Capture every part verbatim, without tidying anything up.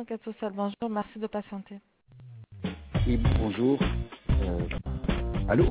Enquête sociale, bonjour, merci de patienter. Oui, bonjour. Euh, allô?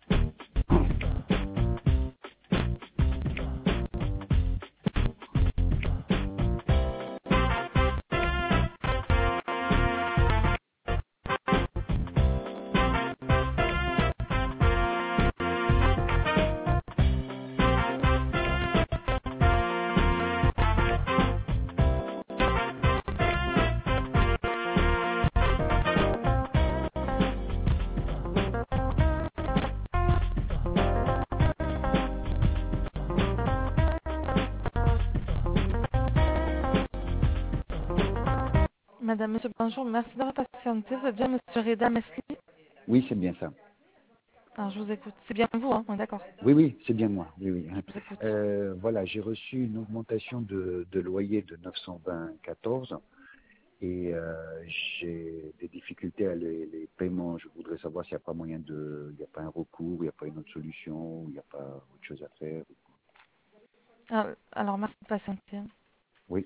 Madame, monsieur, bonjour, merci d'avoir patienté. Vous êtes bien monsieur Reda Mesli? Oui, c'est bien ça. Alors, je vous écoute. C'est bien vous, hein? Oui, d'accord. Oui, oui, c'est bien moi. Oui, oui. Je vous écoute. Euh, voilà, j'ai reçu une augmentation de, de loyer de neuf cent vingt-quatorze et euh, j'ai des difficultés à les, les paiements. Je voudrais savoir s'il n'y a pas moyen de, il n'y a pas un recours, il n'y a pas une autre solution, il n'y a pas autre chose à faire. Alors, alors, merci de patienter. Oui.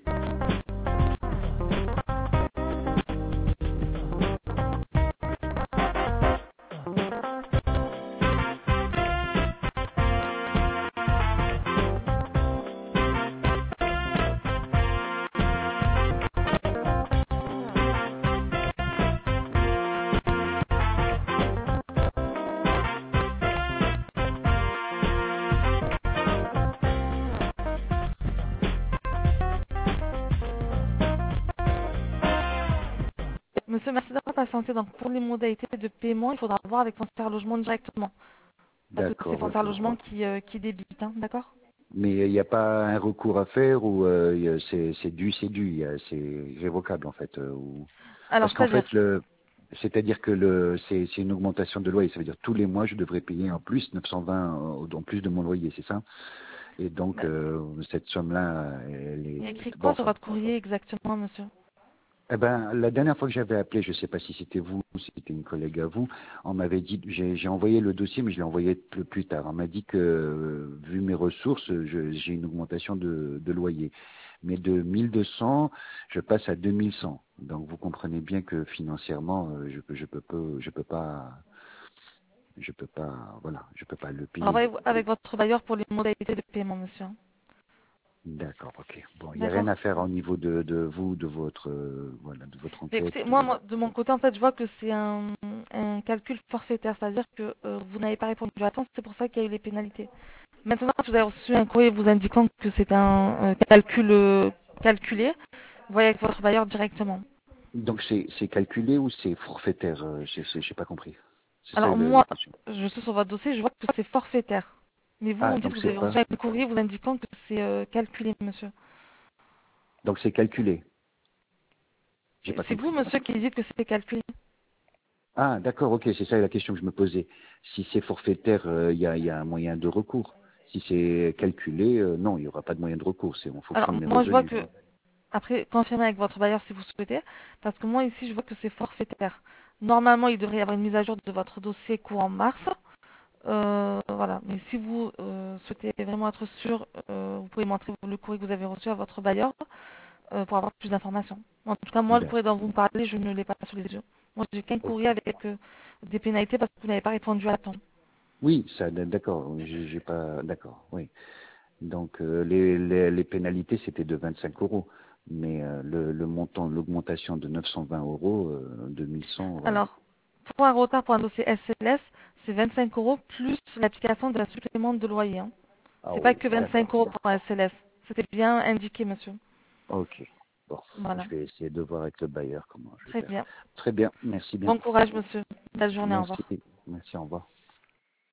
Monsieur, merci d'avoir patienté. Donc, pour les modalités de paiement, il faudra voir avec Foncière Logement directement. Parce que c'est D'accord, Foncière ok. Logement qui, euh, qui débite, hein, d'accord? Mais il n'y a pas un recours à faire ou euh, il y a- c'est c'est dû, c'est dû, il y a- c'est révocable en fait. euh, ou... Alors, Parce qu'en c'est-à-dire, fait, le, c'est-à-dire que le, c'est c'est une augmentation de loyer. Ça veut dire tous les mois, je devrais payer en plus neuf cent vingt en en plus de mon loyer, c'est ça? Et donc euh, cette somme-là, elle il y a est écrit bon. quoi sur Enfin, votre courrier exactement, monsieur? eh ben, la dernière fois que j'avais appelé, je ne sais pas si c'était vous ou si c'était une collègue à vous, on m'avait dit, j'ai j'ai envoyé le dossier, mais je l'ai envoyé plus, plus tard. On m'a dit que, euh, vu mes ressources, je- j'ai une augmentation de, de loyer. Mais de mille deux cents, je passe à deux mille cent. Donc vous comprenez bien que financièrement, euh, je, peux- je peux pas, je peux pas, je peux pas, voilà, je peux pas le Alors, payer. voyez avec votre bailleur pour les modalités de paiement, monsieur. D'accord, ok. Bon, il n'y a rien D'accord? à faire au niveau de, de vous, de votre, euh, voilà, de votre Mais enquête. écoutez, moi, euh. moi, de mon côté, en fait, je vois que c'est un, un calcul forfaitaire, c'est-à-dire que euh, vous n'avez pas répondu à temps, c'est pour ça qu'il y a eu les pénalités. Maintenant, si vous avez reçu un courrier vous indiquant que c'est un, euh, calcul euh, calculé, voyez avec votre bailleur directement. Donc c'est c'est calculé ou c'est forfaitaire euh, j'ai j'ai- j'ai pas compris. C'est ça Alors le- la moi, question. je suis sur votre dossier, je vois que c'est forfaitaire. Mais vous, vous Ah, me dites donc que vous c'est avez reçu pas. un courrier vous indiquant que c'est euh, calculé, monsieur. Donc c'est calculé. J'ai pas C'est vous, compris. monsieur, qui dites que c'est calculé. Ah, d'accord, ok, c'est ça la question que je me posais. Si c'est forfaitaire, euh, il y, a, il y a un moyen de recours. Si c'est calculé, euh, non, il n'y aura pas de moyen de recours. C'est en fonction Alors de mes moi, je vois revenus. que après, confirmez avec votre bailleur si vous souhaitez, parce que moi ici, je vois que c'est forfaitaire. Normalement, il devrait y avoir une mise à jour de votre dossier courant mars. Euh, voilà. Mais si vous euh, souhaitez vraiment être sûr, euh, vous pouvez montrer le courrier que vous avez reçu à votre bailleur euh, pour avoir plus d'informations. En tout cas, moi, le D'ac- courrier dont vous me parlez, je ne l'ai pas sous les yeux. Moi, j'ai qu'un ok. courrier avec euh, des pénalités parce que vous n'avez pas répondu à temps. Oui, ça, d'accord. oui, J'ai j'ai pas, d'accord, oui. Donc euh, les, les, les pénalités c'était de vingt-cinq euros, mais euh, le, le montant, l'augmentation de neuf cent vingt euros, euh, deux mille cent, voilà. Alors, pour un retard pour un dossier S L S, c'est vingt-cinq euros plus l'application de la supplément de loyer. Hein. Ah C'est pas oui, que d'accord. vingt-cinq euros pour un S L S. C'était bien indiqué, monsieur. Ok. Bon, Voilà. je vais essayer de voir avec le bailleur comment je vais Très faire. bien. Très bien, merci bien. Bon courage, monsieur. Belle journée. Au revoir. Merci, merci, au revoir.